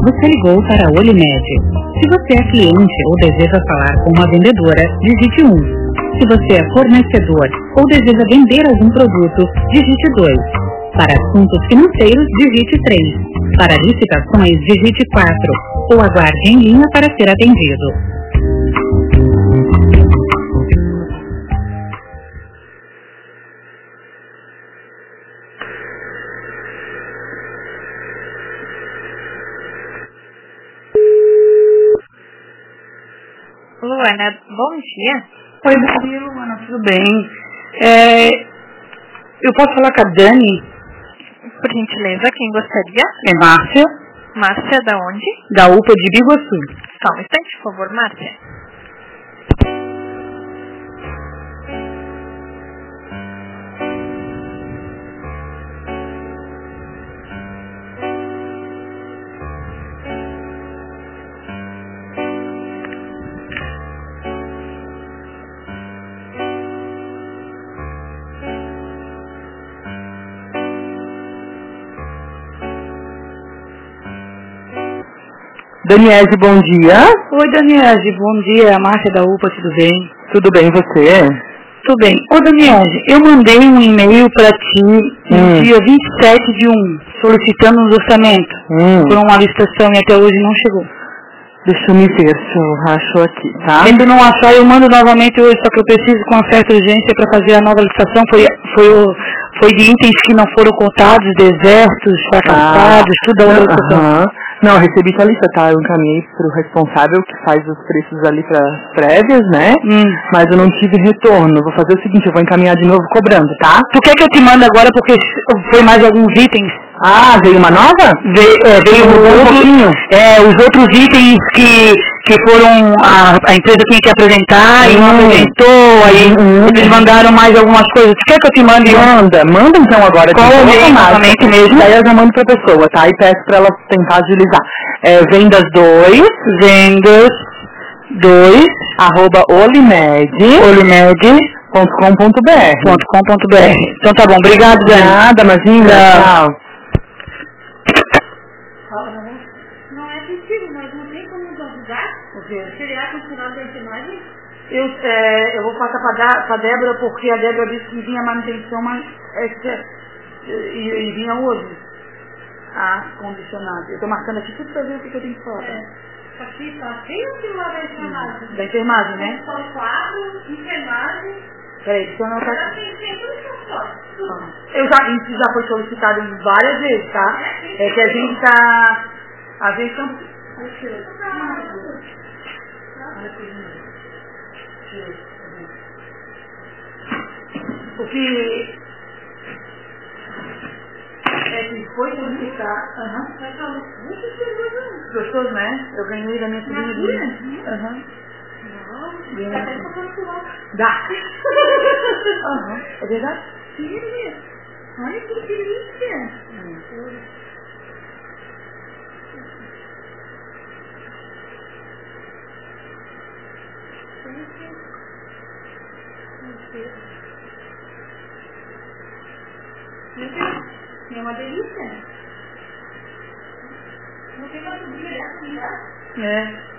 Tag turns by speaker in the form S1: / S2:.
S1: Você ligou para a Olimed. Se você é cliente ou deseja falar com uma vendedora, digite 1. Se você é fornecedor ou deseja vender algum produto, digite 2. Para assuntos financeiros, digite 3. Para licitações, digite 4. Ou aguarde em linha para ser atendido.
S2: Luana, bom dia.
S3: Oi, bom dia, Luana, tudo bem? Eu posso falar com a Dani?
S2: Por gentileza, quem gostaria?
S3: É Márcia,
S2: Márcia, da onde?
S3: da UPA de Biguaçu.
S2: Só um instante, por favor, Márcia.
S4: Daniese, bom dia.
S3: Oi, Daniese, bom dia, a Márcia da UPA, tudo bem?
S4: Tudo bem, você?
S3: Tudo bem. Ô, Daniese, eu mandei um e-mail para ti no dia 27 de 1, solicitando um orçamento por uma licitação e até hoje não chegou.
S4: Deixa eu me ver se eu racho aqui, tá?
S3: Tendo não achar, eu mando novamente hoje, só que eu preciso com uma certa urgência para fazer a nova licitação. Foi de itens que não foram contados, desertos, fracassados, tudo a outra licitação.
S4: Não, eu recebi tua lista, tá? Eu encaminhei pro responsável que faz os preços ali para prévias, né? Mas eu não tive retorno. Vou fazer o seguinte, eu vou encaminhar de novo cobrando, tá?
S3: Tu quer que eu te mande agora porque foi mais alguns itens?
S4: Ah, veio uma nova?
S3: Veio um pouquinho. Os outros itens que foram a empresa tinha que apresentar e não apresentou, aí eles mandaram mais algumas coisas. Tu quer que eu te mande?
S4: Manda então agora.
S3: Com o e-mail novamente mesmo.
S4: Daí eu já mando pra pessoa, tá? E peço pra ela tentar agilizar. Vendas 2,
S3: olimed.com.br. Então tá bom, obrigado, Dani.
S4: Nada, imagina. Tchau.
S5: Não é possível, mas não tem como nos ajudar? Seria funcionário da enfermagem?
S3: Eu vou passar para a Débora, porque a Débora disse que vinha manutenção, mas e vinha hoje. Condicionado. Eu estou marcando aqui tudo para ver o que eu tenho que falar.
S5: Aqui só tem o que lá da enfermagem.
S3: Da enfermagem, né?
S5: São 4, enfermagem.
S3: Peraí, deixa eu anotar
S5: Ela
S3: aqui.
S5: tem tudo que eu só.
S3: Isso já foi solicitado várias vezes, tá? É que a gente está... A gente não... O que foi solicitado... Gostoso, né? Eu ganhei da minha sobrinha. Dá. É verdade?
S5: Sim, olha que delícia. É uma delícia. Não tem mais sobrinha dessa, não dá?